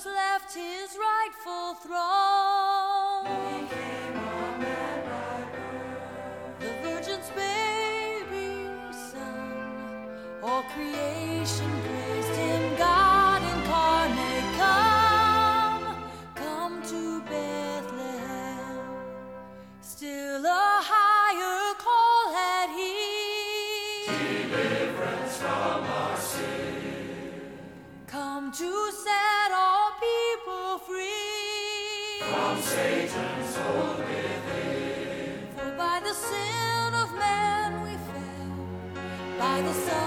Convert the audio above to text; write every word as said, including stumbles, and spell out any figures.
left his rightful throne. He came a man by birth. The virgin's baby son, all creation praised him, God incarnate, come, come to Bethlehem. Still a higher call had he, Deliverance from our sin. come to set all people free From Satan's hold within. For by the sin of man we fell, by the Son